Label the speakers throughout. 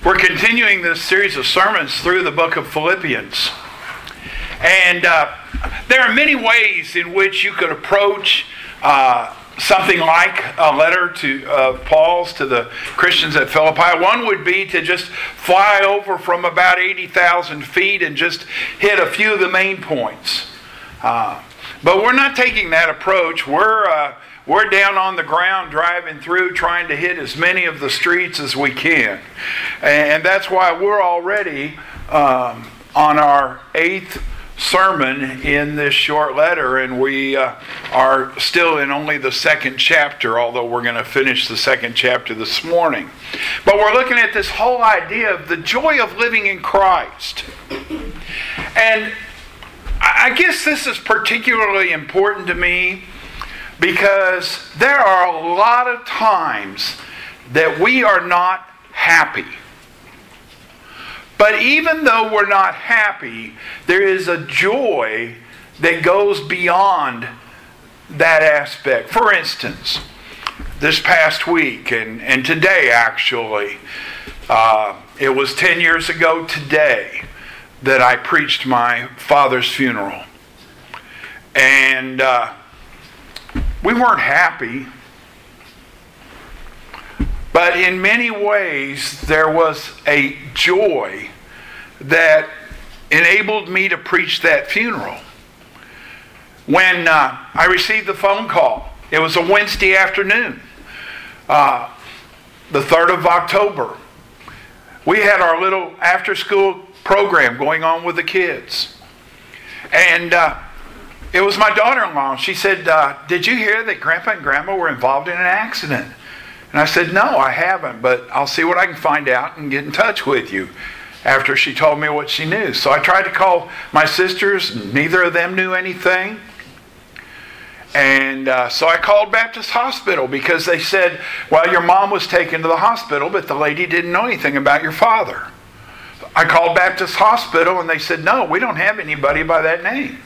Speaker 1: We're continuing this series of sermons through the book of Philippians. And there are many ways in which you could approach something like a letter to Paul's to the Christians at Philippi. One would be to just fly over from about 80,000 feet and just hit a few of the main points. But we're not taking that approach. We're down on the ground driving through trying to hit as many of the streets as we can. And that's why we're already on our 8th sermon in this short letter, and we are still in only the 2nd chapter, although we're going to finish the 2nd chapter this morning. But we're looking at this whole idea of the joy of living in Christ. And I guess this is particularly important to me because there are a lot of times that we are not happy. But even though we're not happy, there is a joy that goes beyond that aspect. For instance, this past week, and today actually, it was 10 years ago today that I preached my father's funeral. And we weren't happy, but in many ways there was a joy that enabled me to preach that funeral. When I received the phone call, it was a Wednesday afternoon, the 3rd of October. We had our little after-school program going on with the kids. And it was my daughter-in-law. She said, did you hear that Grandpa and Grandma were involved in an accident? And I said, no, I haven't, but I'll see what I can find out and get in touch with you, after she told me what she knew. So I tried to call my sisters. Neither of them knew anything. And so I called Baptist Hospital because they said, well, your mom was taken to the hospital, but the lady didn't know anything about your father. I called Baptist Hospital and they said, no, we don't have anybody by that name.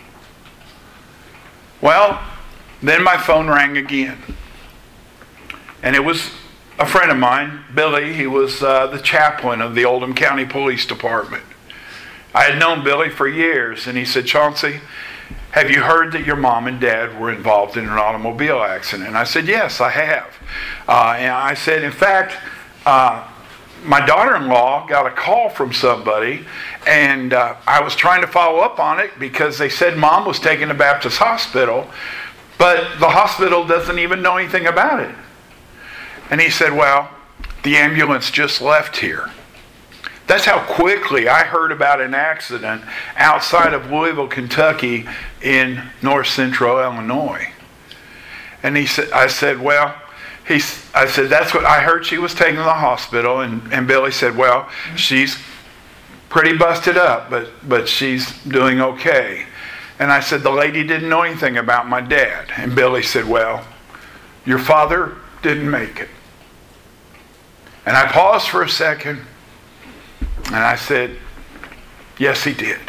Speaker 1: Well, then my phone rang again. And it was a friend of mine, Billy. He was the chaplain of the Oldham County Police Department. I had known Billy for years, and he said, Chauncey, have you heard that your mom and dad were involved in an automobile accident? And I said, yes, I have. And I said, in fact, my daughter-in-law got a call from somebody, and I was trying to follow up on it because they said mom was taken to Baptist Hospital, but the hospital doesn't even know anything about it. And he said, well, the ambulance just left here. That's how quickly I heard about an accident outside of Louisville, Kentucky in north central Illinois. And I said, that's what I heard. She was taken to the hospital. And Billy said, well, she's pretty busted up, but she's doing okay. And I said, the lady didn't know anything about my dad. And Billy said, well, your father didn't make it. And I paused for a second, and I said, yes, he did.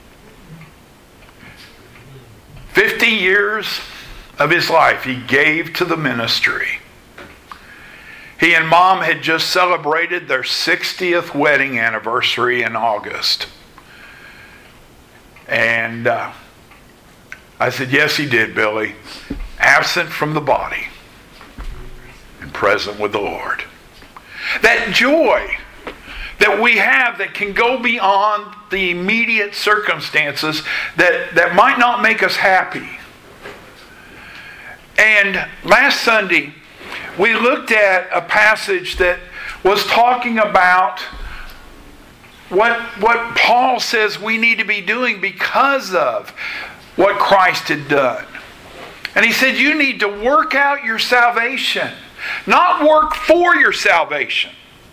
Speaker 1: 50 years of his life he gave to the ministry. He and Mom had just celebrated their 60th wedding anniversary in August. And I said, yes, he did, Billy. Absent from the body and present with the Lord. That joy that we have that can go beyond the immediate circumstances that might not make us happy. And last Sunday, we looked at a passage that was talking about what Paul says we need to be doing because of what Christ had done. And he said you need to work out your salvation, not work for your salvation.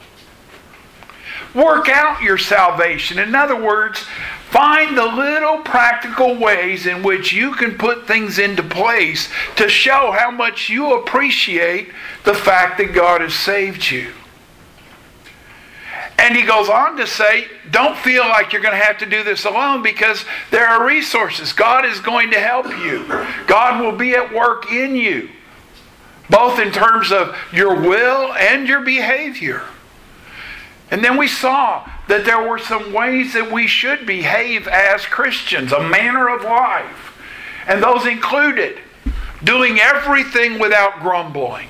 Speaker 1: Work out your salvation. In other words, find the little practical ways in which you can put things into place to show how much you appreciate the fact that God has saved you. And he goes on to say, don't feel like you're going to have to do this alone because there are resources. God is going to help you. God will be at work in you, both in terms of your will and your behavior. And then we saw that there were some ways that we should behave as Christians, a manner of life. And those included doing everything without grumbling.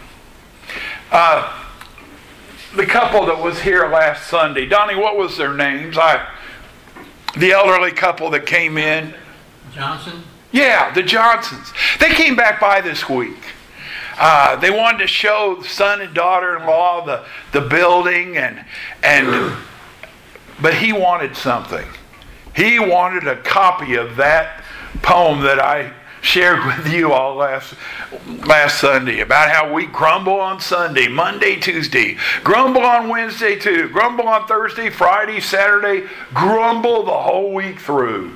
Speaker 1: The couple that was here last Sunday, Donnie, what was their names? The elderly couple that came in.
Speaker 2: Johnson?
Speaker 1: Yeah, the Johnsons. They came back by this week. They wanted to show the son and daughter-in-law the building, but he wanted something. He wanted a copy of that poem that I shared with you all last Sunday about how we grumble on Sunday, Monday, Tuesday, grumble on Wednesday too, grumble on Thursday, Friday, Saturday, grumble the whole week through.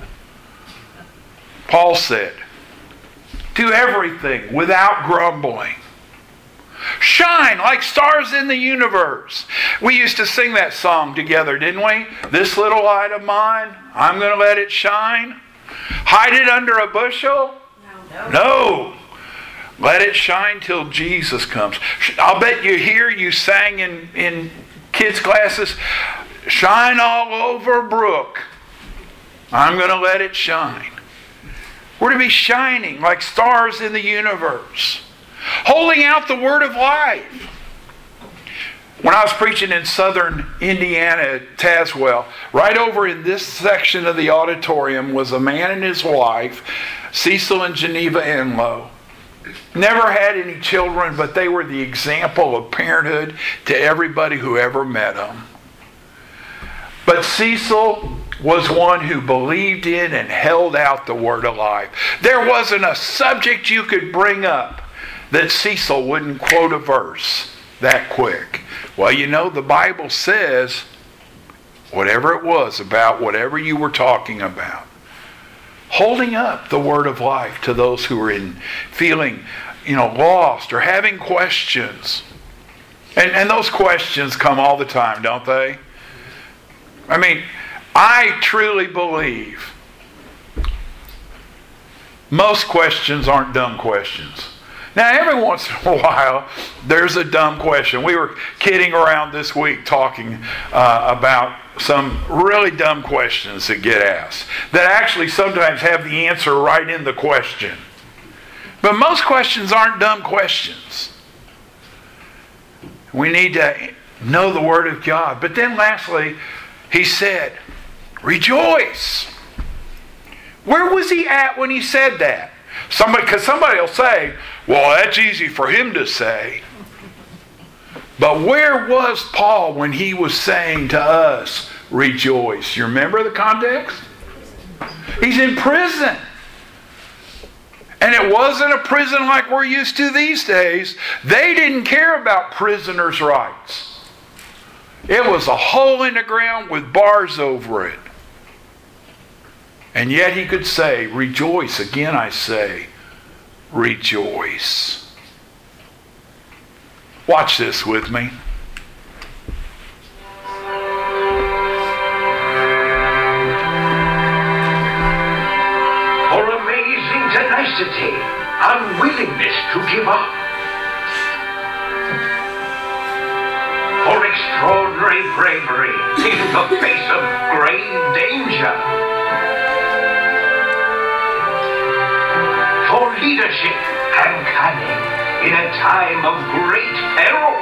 Speaker 1: Paul said, do everything without grumbling. Shine like stars in the universe. We used to sing that song together, didn't we? This little light of mine, I'm going to let it shine. Hide it under a bushel? No. Let it shine till Jesus comes. I'll bet you sang in kids' classes, shine all over Brook. I'm going to let it shine. We're to be shining like stars in the universe, holding out the word of life. When I was preaching in southern Indiana at Tazewell, right over in this section of the auditorium was a man and his wife, Cecil and Geneva Enlow. Never had any children, but they were the example of parenthood to everybody who ever met them. But Cecil was one who believed in and held out the word of life. There wasn't a subject you could bring up that Cecil wouldn't quote a verse that quick. Well, you know, the Bible says whatever it was about whatever you were talking about. Holding up the word of life to those who are feeling, lost or having questions. And those questions come all the time, don't they? I mean, I truly believe most questions aren't dumb questions. Now, every once in a while, there's a dumb question. We were kidding around this week talking about some really dumb questions that get asked that actually sometimes have the answer right in the question. But most questions aren't dumb questions. We need to know the Word of God. But then lastly, he said, rejoice. Where was he at when he said that? Because somebody will say, well, that's easy for him to say. But where was Paul when he was saying to us, rejoice? You remember the context? He's in prison. And it wasn't a prison like we're used to these days. They didn't care about prisoners' rights. It was a hole in the ground with bars over it. And yet he could say, rejoice. Again I say, rejoice. Watch this with me.
Speaker 3: For amazing tenacity, unwillingness to give up. For extraordinary bravery in the face of grave danger. For leadership and cunning in a time of great peril.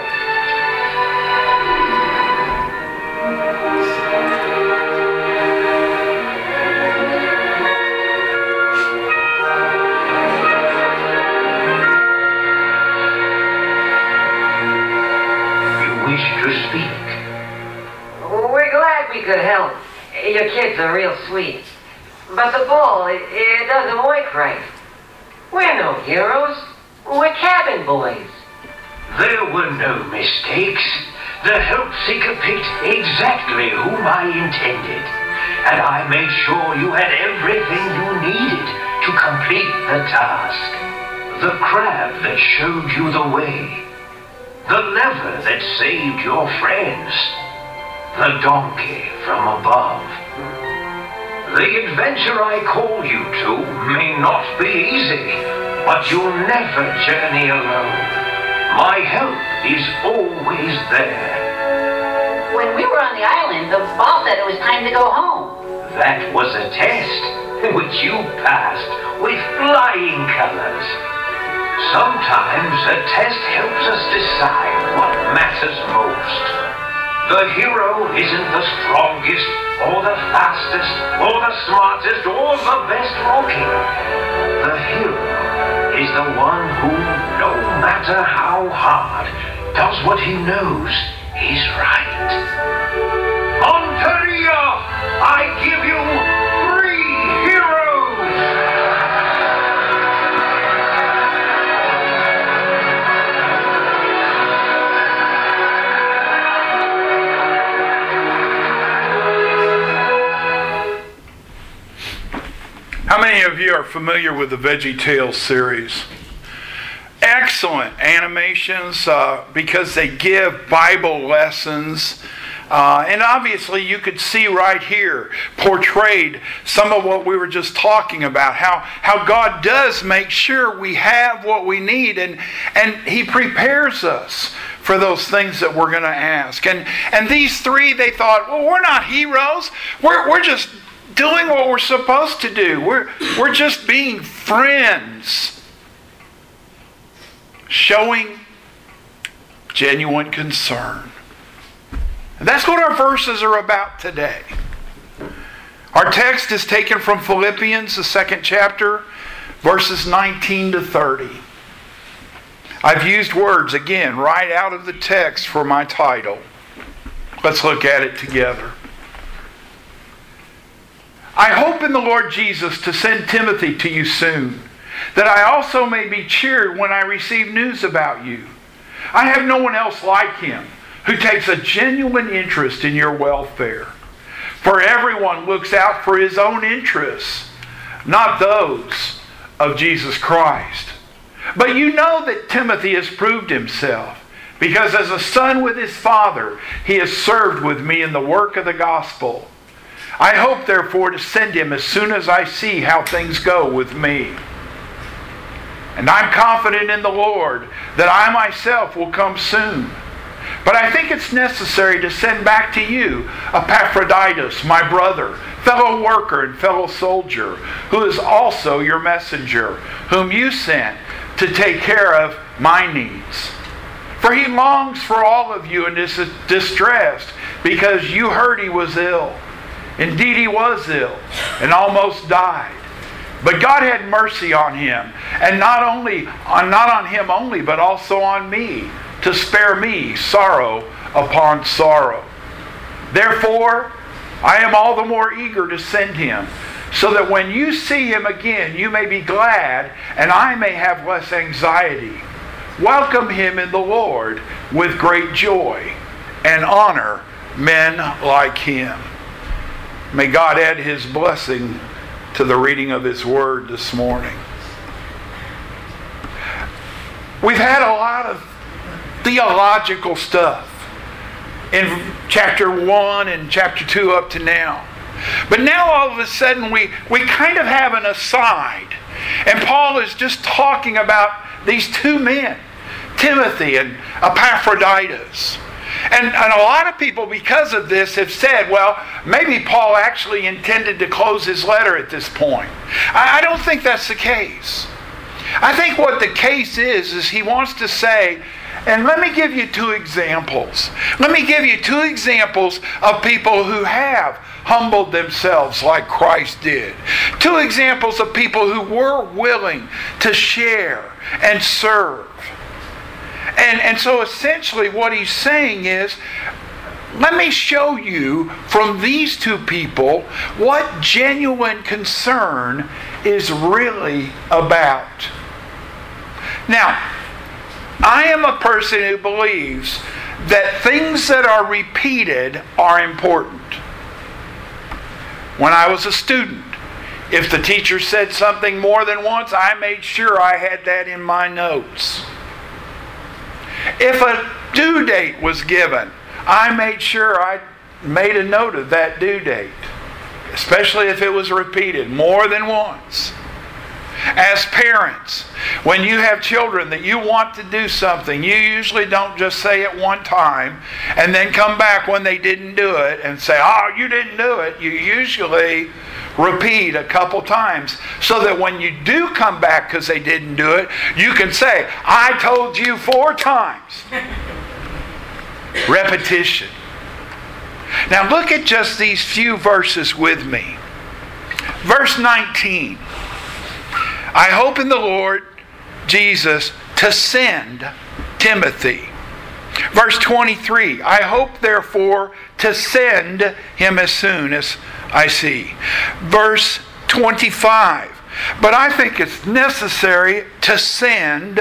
Speaker 3: You wish to speak?
Speaker 4: We're glad we could help. Your kids are real sweet. But the ball, it doesn't work right. We're no heroes. We're cabin boys.
Speaker 3: There were no mistakes. The help seeker picked exactly whom I intended. And I made sure you had everything you needed to complete the task. The crab that showed you the way. The lever that saved your friends. The donkey from above. The adventure I call you to may not be easy, but you'll never journey alone. My help is always there.
Speaker 2: When we were on the island, the boss said it was time to go home.
Speaker 3: That was a test, which you passed with flying colors. Sometimes a test helps us decide what matters most. The hero isn't the strongest, or the fastest, or the smartest, or the best looking. The hero is the one who, no matter how hard, does what he knows is right. Monteria, I give you 3 heroes!
Speaker 1: How many of you are familiar with the VeggieTales series? Excellent animations because they give Bible lessons. And obviously you could see right here portrayed some of what we were just talking about. How God does make sure we have what we need, and He prepares us for those things that we're going to ask. And these 3, they thought, well, we're not heroes. We're just doing what we're supposed to do. We're just being friends. Showing genuine concern. And that's what our verses are about today. Our text is taken from Philippians, the 2nd chapter, verses 19 to 30. I've used words, again, right out of the text for my title. Let's look at it together. I hope in the Lord Jesus to send Timothy to you soon, that I also may be cheered when I receive news about you. I have no one else like him who takes a genuine interest in your welfare. For everyone looks out for his own interests, not those of Jesus Christ. But you know that Timothy has proved himself, because as a son with his father, he has served with me in the work of the gospel. I hope, therefore, to send him as soon as I see how things go with me. And I'm confident in the Lord that I myself will come soon. But I think it's necessary to send back to you Epaphroditus, my brother, fellow worker and fellow soldier, who is also your messenger, whom you sent to take care of my needs. For he longs for all of you and is distressed because you heard he was ill. Indeed, he was ill and almost died. But God had mercy on him, and not on him only, but also on me, to spare me sorrow upon sorrow. Therefore, I am all the more eager to send him, so that when you see him again, you may be glad, and I may have less anxiety. Welcome him in the Lord with great joy, and honor men like him. May God add his blessing to the reading of his word this morning. We've had a lot of theological stuff in chapter 1 and chapter 2 up to now. But now all of a sudden we kind of have an aside. And Paul is just talking about these 2 men, Timothy and Epaphroditus. And a lot of people, because of this, have said, well, maybe Paul actually intended to close his letter at this point. I don't think that's the case. I think what the case is he wants to say, and let me give you 2 examples. Let me give you 2 examples of people who have humbled themselves like Christ did. 2 examples of people who were willing to share and serve. And so essentially what he's saying is, let me show you from these 2 people what genuine concern is really about. Now, I am a person who believes that things that are repeated are important. When I was a student, if the teacher said something more than once, I made sure I had that in my notes. If a due date was given, I made sure I made a note of that due date, especially if it was repeated more than once. As parents, when you have children that you want to do something, you usually don't just say it one time and then come back when they didn't do it and say, "Oh, you didn't do it." You usually repeat a couple times so that when you do come back because they didn't do it, you can say, "I told you 4 times." Repetition. Now look at just these few verses with me. Verse 19. I hope in the Lord Jesus to send Timothy. Verse 23. I hope therefore to send him as soon as I see. Verse 25. But I think it's necessary to send.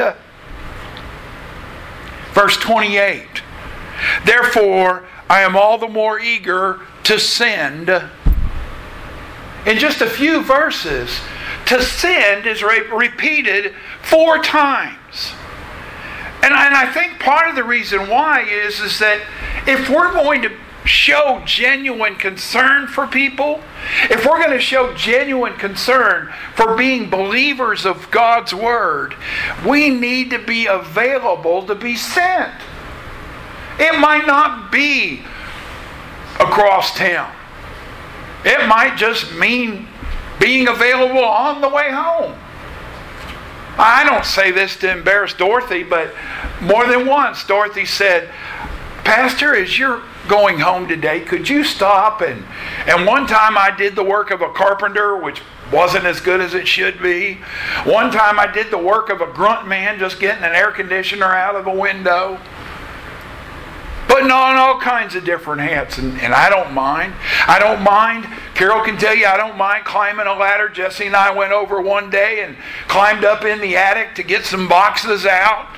Speaker 1: Verse 28. Therefore, I am all the more eager to send. In just a few verses, to send is repeated 4 times. And I think part of the reason why is that if we're going to show genuine concern for people, if we're going to show genuine concern for being believers of God's Word, we need to be available to be sent. It might not be across town. It might just mean being available on the way home. I don't say this to embarrass Dorothy, but more than once Dorothy said, "Pastor, as you're going home today, could you stop?" And one time I did the work of a carpenter, which wasn't as good as it should be. One time I did the work of a grunt man, just getting an air conditioner out of a window. Putting on all kinds of different hats, and I don't mind. I don't mind. Carol can tell you I don't mind climbing a ladder. Jesse and I went over one day and climbed up in the attic to get some boxes out.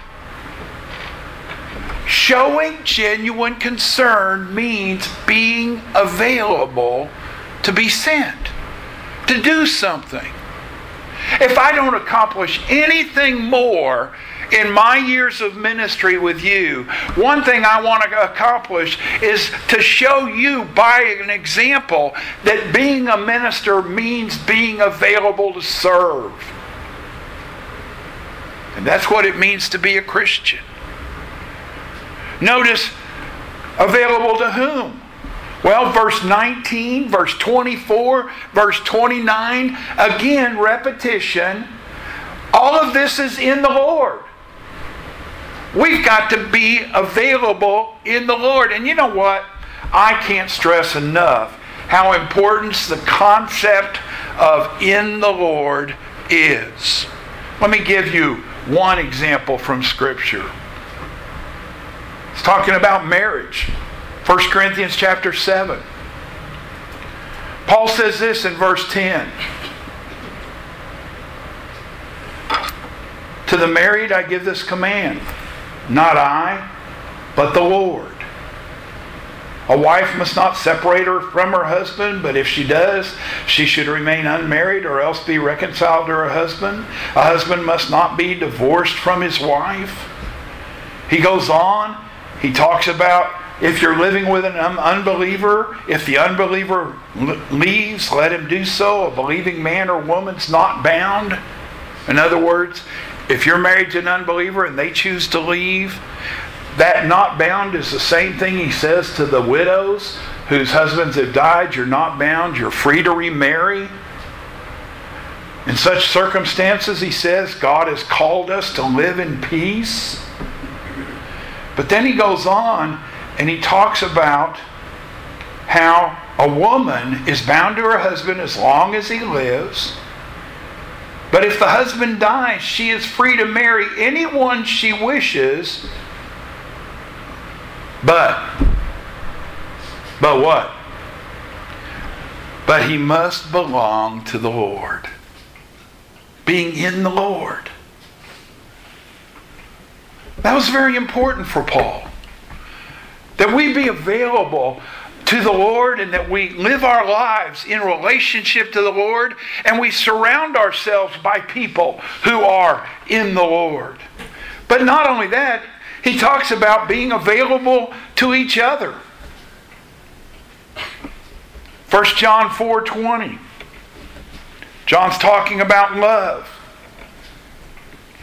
Speaker 1: Showing genuine concern means being available to be sent, to do something. If I don't accomplish anything more in my years of ministry with you, one thing I want to accomplish is to show you by an example that being a minister means being available to serve. And that's what it means to be a Christian. Notice, available to whom? Well, verse 19, verse 24, verse 29, again, repetition. All of this is in the Lord. We've got to be available in the Lord. And you know what? I can't stress enough how important the concept of in the Lord is. Let me give you one example from Scripture. It's talking about marriage. 1 Corinthians chapter 7. Paul says this in verse 10. To the married I give this command. Not I, but the Lord. A wife must not separate her from her husband, but if she does, she should remain unmarried or else be reconciled to her husband. A husband must not be divorced from his wife. He goes on. He talks about if you're living with an unbeliever, if the unbeliever leaves, let him do so. A believing man or woman's not bound. In other words, if you're married to an unbeliever and they choose to leave, that not bound is the same thing he says to the widows whose husbands have died. You're not bound. You're free to remarry. In such circumstances, he says, God has called us to live in peace. But then he goes on and he talks about how a woman is bound to her husband as long as he lives. But if the husband dies, she is free to marry anyone she wishes. But what? But he must belong to the Lord. Being in the Lord. That was very important for Paul. That we be available to the Lord and that we live our lives in relationship to the Lord and we surround ourselves by people who are in the Lord. But not only that, he talks about being available to each other. 1 John 4:20. John's talking about love.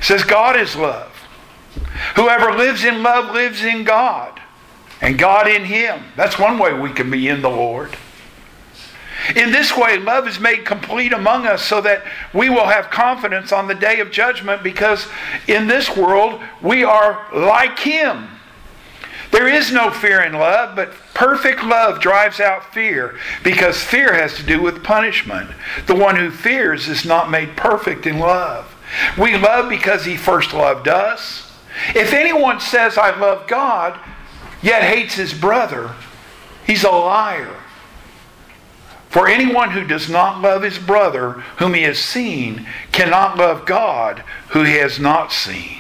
Speaker 1: says God is love. Whoever lives in love lives in God, and God in him. That's one way we can be in the Lord. In this way, love is made complete among us so that we will have confidence on the day of judgment, because in this world we are like him. There is no fear in love, but perfect love drives out fear, because fear has to do with punishment. The one who fears is not made perfect in love. We love because he first loved us. If anyone says, I love God, yet hates his brother, he's a liar. For anyone who does not love his brother whom he has seen cannot love God who he has not seen.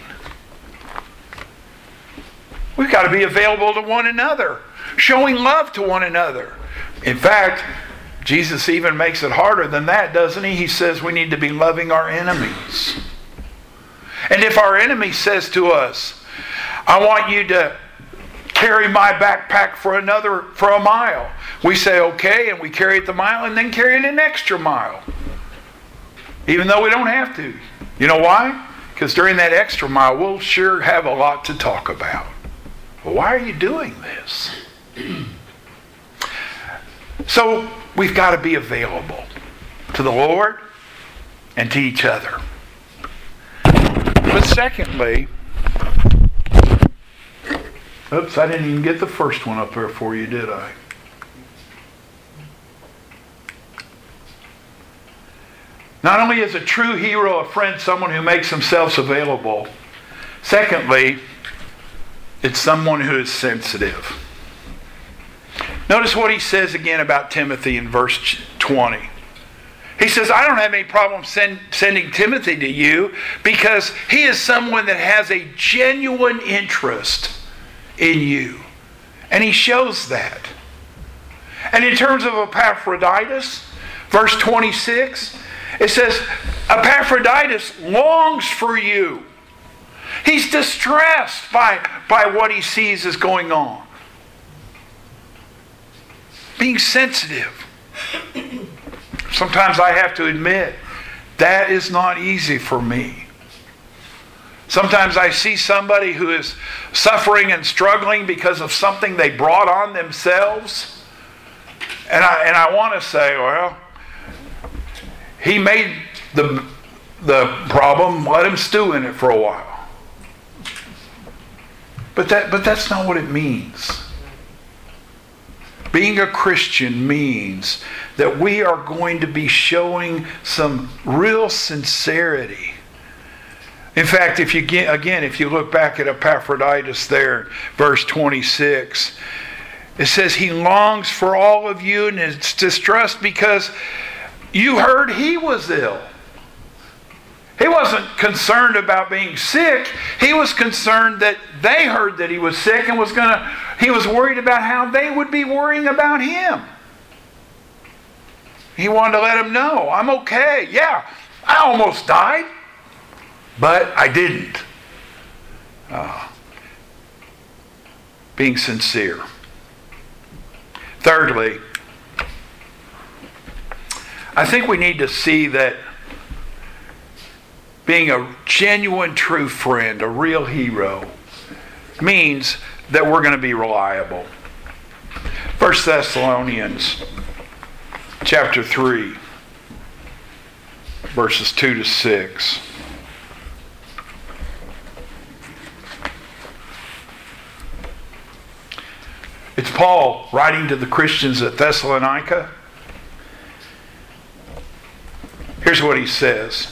Speaker 1: We've got to be available to one another, showing love to one another. In fact, Jesus even makes it harder than that, doesn't he? He says we need to be loving our enemies. And if our enemy says to us, I want you to carry my backpack for a mile, we say okay, and we carry it the mile and then carry it an extra mile, even though we don't have to. You know why? Because during that extra mile we'll sure have a lot to talk about. Well, why are you doing this? So we've got to be available to the Lord and to each other. But secondly, oops, I didn't even get the first one up there for you, did I? Not only is a true hero a friend, someone who makes themselves available. Secondly, it's someone who is sensitive. Notice what he says again about Timothy in verse 20. He says, I don't have any problem sending Timothy to you, because he is someone that has a genuine interest in you. And he shows that. And in terms of Epaphroditus, verse 26, it says, Epaphroditus longs for you. He's distressed by what he sees is going on. Being sensitive. Sometimes I have to admit, that is not easy for me. Sometimes I see somebody who is suffering and struggling because of something they brought on themselves. And I want to say, well, he made the problem, let him stew in it for a while. But that's not what it means. Being a Christian means that we are going to be showing some real sincerity. In fact, if you look back at Epaphroditus there, verse 26, it says he longs for all of you and is distressed because you heard he was ill. He wasn't concerned about being sick. He was concerned that they heard that he was sick and he was worried about how they would be worrying about him. He wanted to let them know, I'm okay. Yeah, I almost died, but I didn't. Being sincere. Thirdly, I think we need to see that being a genuine, true friend, a real hero, means that we're going to be reliable. 1 Thessalonians chapter 3, verses 2 to 6. It's Paul writing to the Christians at Thessalonica. Here's what he says.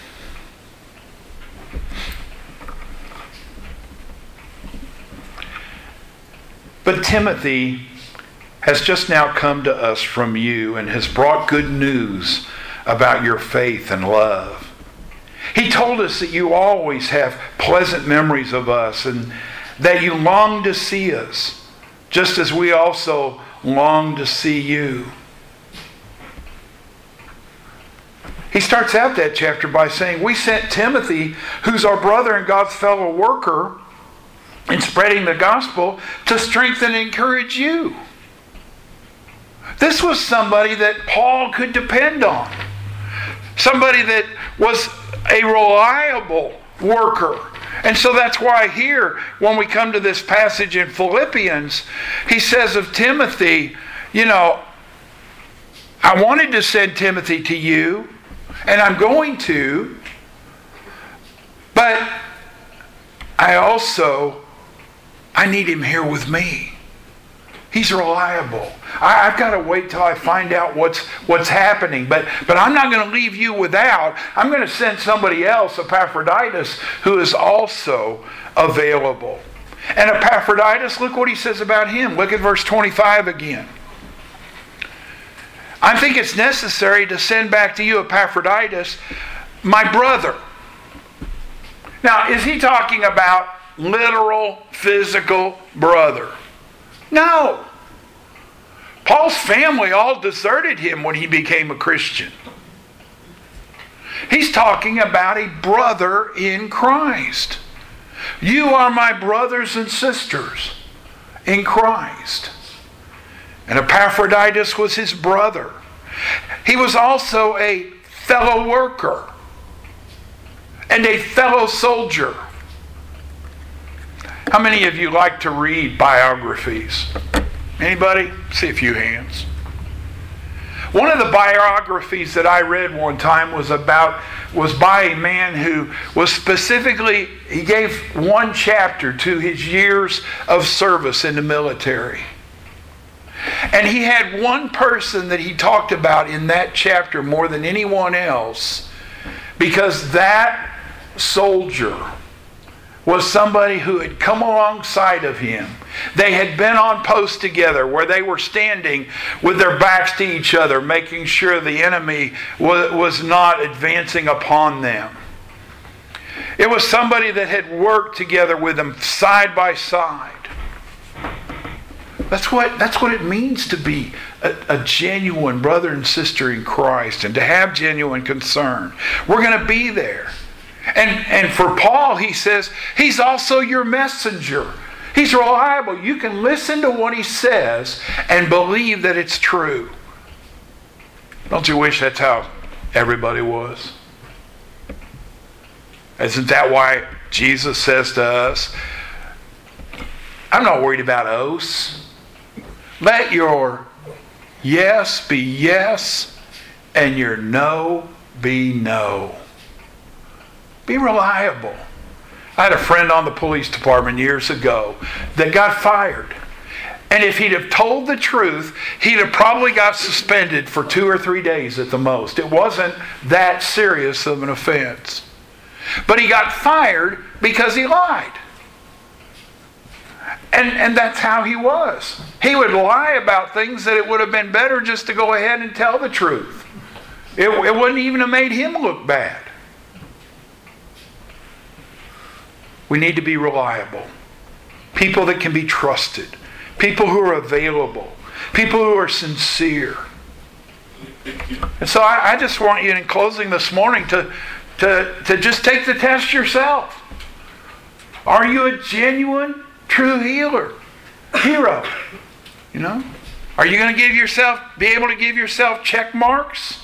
Speaker 1: But Timothy has just now come to us from you and has brought good news about your faith and love. He told us that you always have pleasant memories of us and that you long to see us, just as we also long to see you. He starts out that chapter by saying, we sent Timothy, who's our brother and God's fellow worker in spreading the gospel, to strengthen and encourage you. This was somebody that Paul could depend on. Somebody that was a reliable worker. And so that's why here, when we come to this passage in Philippians, he says of Timothy, I wanted to send Timothy to you, and I'm going to, but I need him here with me. He's reliable. I've got to wait till I find out what's happening. But I'm not going to leave you without. I'm going to send somebody else, Epaphroditus, who is also available. And Epaphroditus, look what he says about him. Look at verse 25 again. I think it's necessary to send back to you Epaphroditus, my brother. Now, is he talking about literal, physical brother? No. Paul's family all deserted him when he became a Christian. He's talking about a brother in Christ. You are my brothers and sisters in Christ. And Epaphroditus was his brother. He was also a fellow worker and a fellow soldier. How many of you like to read biographies? Anybody? See a few hands. One of the biographies that I read one time was by a man who was he gave one chapter to his years of service in the military. And he had one person that he talked about in that chapter more than anyone else, because that soldier was somebody who had come alongside of him. They had been on post together where they were standing with their backs to each other, making sure the enemy was not advancing upon them. It was somebody that had worked together with them side by side. That's what it means to be a genuine brother and sister in Christ, and to have genuine concern. We're going to be there. And for Paul, he says, he's also your messenger. He's reliable. You can listen to what he says and believe that it's true. Don't you wish that's how everybody was? Isn't that why Jesus says to us, I'm not worried about oaths. Let your yes be yes and your no be no. Be reliable. I had a friend on the police department years ago that got fired. And if he'd have told the truth, he'd have probably got suspended for 2 or 3 days at the most. It wasn't that serious of an offense. But he got fired because he lied. And that's how he was. He would lie about things that it would have been better just to go ahead and tell the truth. It wouldn't even have made him look bad. We need to be reliable. People that can be trusted. People who are available. People who are sincere. And so I just want you in closing this morning to just take the test yourself. Are you a genuine, true hero? Are you going to be able to give yourself check marks?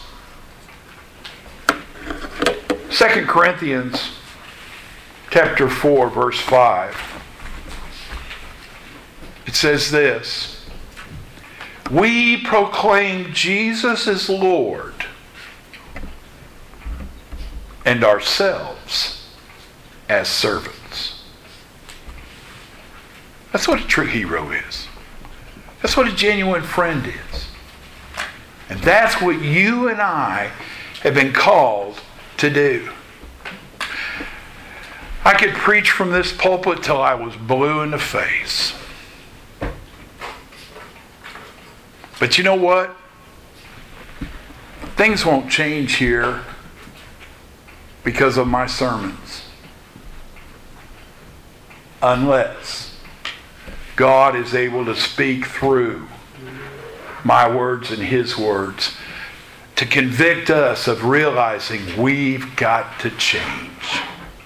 Speaker 1: 2 Corinthians chapter 4, verse 5. It says this: we proclaim Jesus as Lord, and ourselves as servants. That's what a true hero is. That's what a genuine friend is. And that's what you and I have been called to do. I could preach from this pulpit till I was blue in the face. But you know what? Things won't change here because of my sermons, unless God is able to speak through my words and His words to convict us of realizing we've got to change.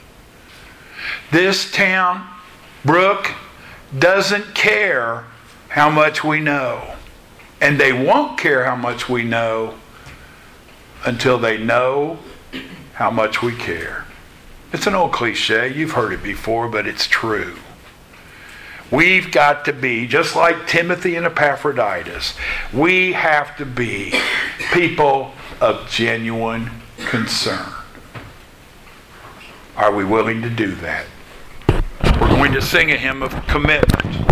Speaker 1: This town, Brooke, doesn't care how much we know. And they won't care how much we know until they know how much we care. It's an old cliche. You've heard it before, but it's true. We've got to be, just like Timothy and Epaphroditus, we have to be people of genuine concern. Are we willing to do that? We're going to sing a hymn of commitment.